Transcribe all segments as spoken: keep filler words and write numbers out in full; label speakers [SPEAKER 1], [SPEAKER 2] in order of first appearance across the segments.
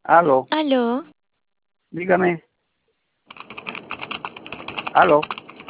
[SPEAKER 1] Aló,
[SPEAKER 2] Aló,
[SPEAKER 1] dígame. Aló,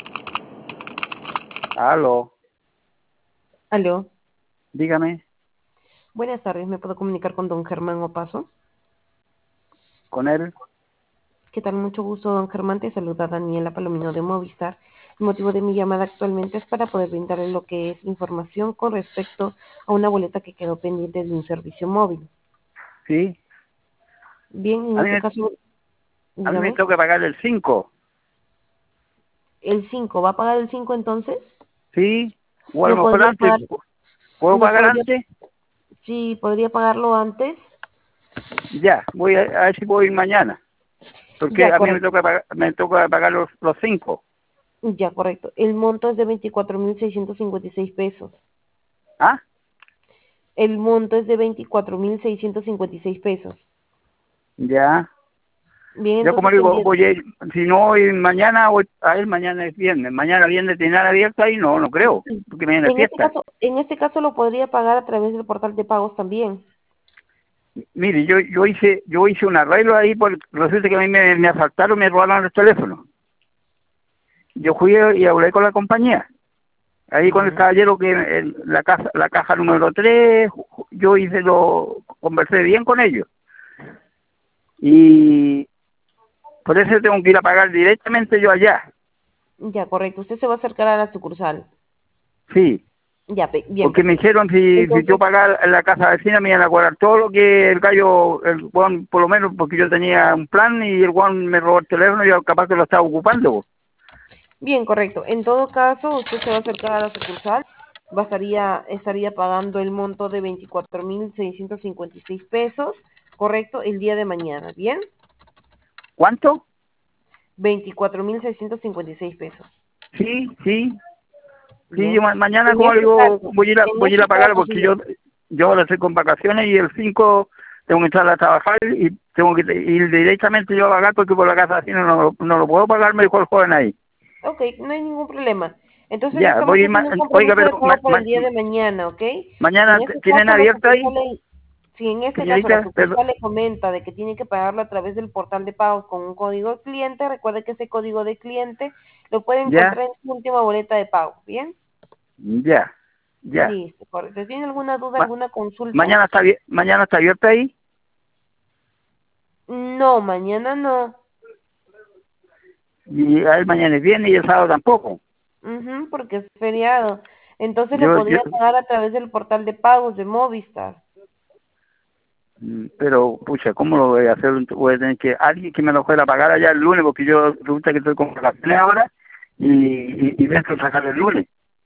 [SPEAKER 1] aló,
[SPEAKER 3] Aló,
[SPEAKER 1] dígame.
[SPEAKER 3] buenas tardes, ¿me puedo comunicar con don Germán Opaso?
[SPEAKER 1] Con él.
[SPEAKER 3] ¿Qué tal? Mucho gusto, don Germán, te saluda Daniela Palomino de Movistar. El motivo de mi llamada actualmente es para poder brindarle lo que es información con respecto a una boleta que quedó pendiente de un servicio móvil.
[SPEAKER 1] Sí.
[SPEAKER 3] Bien, en
[SPEAKER 1] A mí
[SPEAKER 3] este
[SPEAKER 1] me,
[SPEAKER 3] caso,
[SPEAKER 1] a mí me
[SPEAKER 3] dígame,
[SPEAKER 1] tengo que pagar el cinco.
[SPEAKER 3] el cinco, ¿va a pagar el cinco entonces?
[SPEAKER 1] Sí. O a lo
[SPEAKER 3] ¿No
[SPEAKER 1] mejor
[SPEAKER 3] podría
[SPEAKER 1] antes.
[SPEAKER 3] pagar,
[SPEAKER 1] ¿Puedo
[SPEAKER 3] no
[SPEAKER 1] pagar
[SPEAKER 3] podría,
[SPEAKER 1] antes?
[SPEAKER 3] sí, podría pagarlo antes?
[SPEAKER 1] Ya. Voy a, a ver si puedo ir mañana. Porque
[SPEAKER 3] Ya,
[SPEAKER 1] a mí me
[SPEAKER 3] correcto,
[SPEAKER 1] toca pagar, me toca pagar los, los cinco.
[SPEAKER 3] ya, correcto. El monto es de veinticuatro mil seiscientos cincuenta y seis pesos.
[SPEAKER 1] ¿Ah?
[SPEAKER 3] El monto es de veinticuatro mil seiscientos cincuenta y seis pesos.
[SPEAKER 1] Ya.
[SPEAKER 3] Bien,
[SPEAKER 1] Yo como
[SPEAKER 3] entonces el
[SPEAKER 1] digo,
[SPEAKER 3] día,
[SPEAKER 1] voy a ir, si no voy mañana, voy a ir mañana es viernes. Mañana viernes tiene nada abierto ahí, no, no creo. Porque mañana es
[SPEAKER 3] en este
[SPEAKER 1] fiesta.
[SPEAKER 3] caso, en este caso lo podría pagar a través del portal de pagos también.
[SPEAKER 1] Mire, yo yo hice yo hice un arreglo ahí, porque resulta que a mí me, me asaltaron, me robaron el teléfono. Yo fui y hablé con la compañía. Ahí con el
[SPEAKER 3] Ujú.
[SPEAKER 1] caballero que en la casa, la caja número tres, yo hice lo, conversé bien con ellos. Y por eso tengo que ir a pagar directamente yo allá.
[SPEAKER 3] Ya, correcto. Usted se va a acercar a la sucursal.
[SPEAKER 1] Sí,
[SPEAKER 3] Ya, pe- bien,
[SPEAKER 1] porque me
[SPEAKER 3] perfecto.
[SPEAKER 1] dijeron si, si yo
[SPEAKER 3] Entonces,
[SPEAKER 1] pagaba en la casa vecina me iban a cobrar todo lo que el gallo, el Juan, por lo menos porque yo tenía un plan y el Juan me robó el teléfono y yo capaz que lo estaba ocupando.
[SPEAKER 3] bien, correcto. En todo caso, usted se va a acercar a la sucursal. Bastaría, estaría pagando el monto de veinticuatro mil seiscientos cincuenta y seis pesos, correcto, el día de mañana. Bien,
[SPEAKER 1] ¿Cuánto?
[SPEAKER 3] veinticuatro mil seiscientos cincuenta y seis pesos.
[SPEAKER 1] Sí, sí, sí, yo
[SPEAKER 3] Bien.
[SPEAKER 1] ma- mañana,
[SPEAKER 3] En
[SPEAKER 1] como le
[SPEAKER 3] este
[SPEAKER 1] digo,
[SPEAKER 3] caso,
[SPEAKER 1] voy a ir a,
[SPEAKER 3] en
[SPEAKER 1] voy a ir a
[SPEAKER 3] este
[SPEAKER 1] pagar
[SPEAKER 3] caso,
[SPEAKER 1] porque yo
[SPEAKER 3] señor.
[SPEAKER 1] yo ahora estoy con vacaciones y el cinco tengo que entrar a trabajar y tengo que ir directamente yo a pagar porque por la casa así no, no, no lo puedo pagar, me dijo el joven ahí.
[SPEAKER 3] Ok, no hay ningún problema. Entonces
[SPEAKER 1] Ya,
[SPEAKER 3] estamos
[SPEAKER 1] voy a ir, ma-
[SPEAKER 3] haciendo un
[SPEAKER 1] oiga,
[SPEAKER 3] compromiso
[SPEAKER 1] pero
[SPEAKER 3] de
[SPEAKER 1] ma-
[SPEAKER 3] pago para
[SPEAKER 1] ma-
[SPEAKER 3] el día de mañana, ¿ok? Si
[SPEAKER 1] mañana
[SPEAKER 3] en
[SPEAKER 1] t-
[SPEAKER 3] este
[SPEAKER 1] tienen
[SPEAKER 3] caso la
[SPEAKER 1] abierto
[SPEAKER 3] sucursal
[SPEAKER 1] ahí,
[SPEAKER 3] le, si en este caso la
[SPEAKER 1] señorita, perdón,
[SPEAKER 3] sucursal le comenta de que tiene que pagarlo a través del portal de pagos con un código de cliente, recuerde que ese código de cliente lo puede
[SPEAKER 1] ya,
[SPEAKER 3] encontrar en su última boleta de pago, ¿bien?
[SPEAKER 1] ya, ya.
[SPEAKER 3] Listo, correcto. ¿Tiene alguna duda,
[SPEAKER 1] Ma-
[SPEAKER 3] alguna consulta?
[SPEAKER 1] mañana está abie- mañana está abierto ahí,
[SPEAKER 3] No, mañana no.
[SPEAKER 1] y a él mañana es viernes y el sábado tampoco.
[SPEAKER 3] Ujú, porque es feriado. Entonces lo
[SPEAKER 1] Yo, yo,
[SPEAKER 3] podría pagar a través del portal de pagos de Movistar.
[SPEAKER 1] Mm, Pero, pucha, ¿cómo lo voy a hacer? Voy a tener que, alguien que me lo fuera a pagar allá el lunes, porque yo resulta que estoy con vacaciones ahora y, y, y vengo a sacar el lunes.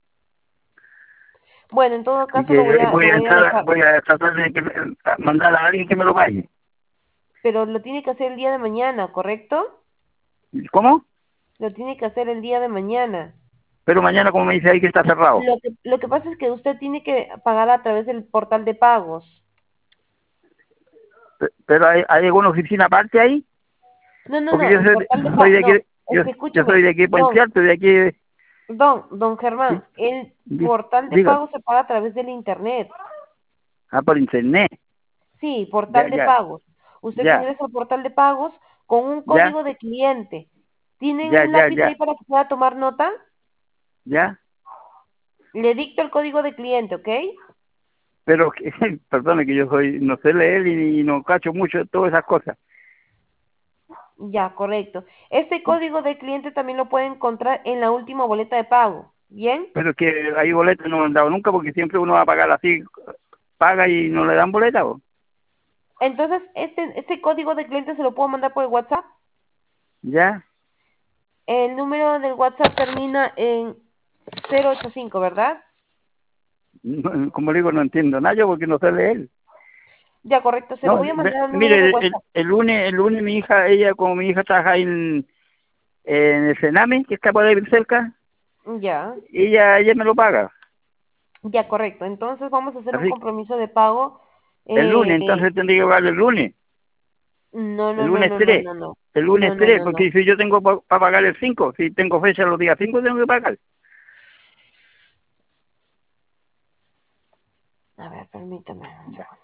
[SPEAKER 3] Bueno, en todo
[SPEAKER 1] Y
[SPEAKER 3] caso lo voy
[SPEAKER 1] que
[SPEAKER 3] a,
[SPEAKER 1] voy
[SPEAKER 3] lo
[SPEAKER 1] a
[SPEAKER 3] voy a
[SPEAKER 1] entrar,
[SPEAKER 3] dejar,
[SPEAKER 1] voy a tratar de que me- a mandar a alguien que me lo pague.
[SPEAKER 3] pero lo tiene que hacer el día de mañana, ¿correcto?
[SPEAKER 1] ¿Cómo?
[SPEAKER 3] Lo tiene que hacer el día de mañana.
[SPEAKER 1] Pero mañana, como me dice ahí que está cerrado.
[SPEAKER 3] Lo que, lo que pasa es que usted tiene que pagar a través del portal de pagos.
[SPEAKER 1] Pe- Pero hay, hay alguna oficina aparte ahí,
[SPEAKER 3] No, no,
[SPEAKER 1] porque
[SPEAKER 3] no,
[SPEAKER 1] yo
[SPEAKER 3] el
[SPEAKER 1] soy, de-
[SPEAKER 3] portal de
[SPEAKER 1] soy
[SPEAKER 3] pagos,
[SPEAKER 1] de aquí,
[SPEAKER 3] no, es
[SPEAKER 1] yo,
[SPEAKER 3] que
[SPEAKER 1] yo soy
[SPEAKER 3] escúcheme,
[SPEAKER 1] de aquí, Puente
[SPEAKER 3] don,
[SPEAKER 1] Alto, de aquí,
[SPEAKER 3] don, don Germán, el
[SPEAKER 1] di-
[SPEAKER 3] portal de
[SPEAKER 1] diga,
[SPEAKER 3] pagos se paga a través del internet.
[SPEAKER 1] ah, por internet.
[SPEAKER 3] Sí,
[SPEAKER 1] Ya,
[SPEAKER 3] portal de
[SPEAKER 1] ya,
[SPEAKER 3] pagos. Usted
[SPEAKER 1] ya,
[SPEAKER 3] ingresa al portal de pagos con un
[SPEAKER 1] ya,
[SPEAKER 3] código de cliente. ¿Tiene
[SPEAKER 1] ya,
[SPEAKER 3] un
[SPEAKER 1] ya,
[SPEAKER 3] lápiz ahí
[SPEAKER 1] ya,
[SPEAKER 3] para que pueda tomar nota?
[SPEAKER 1] ya.
[SPEAKER 3] Le dicto el código de cliente, ¿ok?
[SPEAKER 1] Pero que, perdone que yo soy, no sé leer y, y no cacho mucho de todas esas cosas.
[SPEAKER 3] Ya, correcto. Este código de cliente también lo puede encontrar en la última boleta de pago. ¿Bien?
[SPEAKER 1] Pero es que ahí boletas no me han dado nunca porque siempre uno va a pagar así, paga y no le dan boleta. ¿O?
[SPEAKER 3] Entonces, este, este código de cliente se lo puedo mandar por el WhatsApp.
[SPEAKER 1] ¿Ya?
[SPEAKER 3] El número del WhatsApp termina en cero ocho cinco, ¿verdad?
[SPEAKER 1] No, como le digo, no entiendo nada yo porque no sé leer.
[SPEAKER 3] Ya, correcto. Se lo
[SPEAKER 1] No,
[SPEAKER 3] voy a
[SPEAKER 1] ve-
[SPEAKER 3] mandar al número de
[SPEAKER 1] mire, el,
[SPEAKER 3] WhatsApp.
[SPEAKER 1] el lunes, el lunes mi hija, ella como mi hija trabaja ahí en, en el Sename, que está por ahí cerca,
[SPEAKER 3] Ya,
[SPEAKER 1] ella, ella me lo paga.
[SPEAKER 3] ya, correcto. Entonces vamos a hacer un
[SPEAKER 1] Así,
[SPEAKER 3] compromiso de pago.
[SPEAKER 1] el lunes,
[SPEAKER 3] Eh,
[SPEAKER 1] entonces tendría que pagar el lunes.
[SPEAKER 3] no,
[SPEAKER 1] El
[SPEAKER 3] no, no,
[SPEAKER 1] lunes
[SPEAKER 3] no, no,
[SPEAKER 1] tres,
[SPEAKER 3] no, no.
[SPEAKER 1] el
[SPEAKER 3] No,
[SPEAKER 1] lunes
[SPEAKER 3] no,
[SPEAKER 1] tres,
[SPEAKER 3] no, no.
[SPEAKER 1] porque si yo tengo para pagar el cinco, si tengo fecha los días cinco tengo que pagar.
[SPEAKER 3] A ver, permítame un segundo.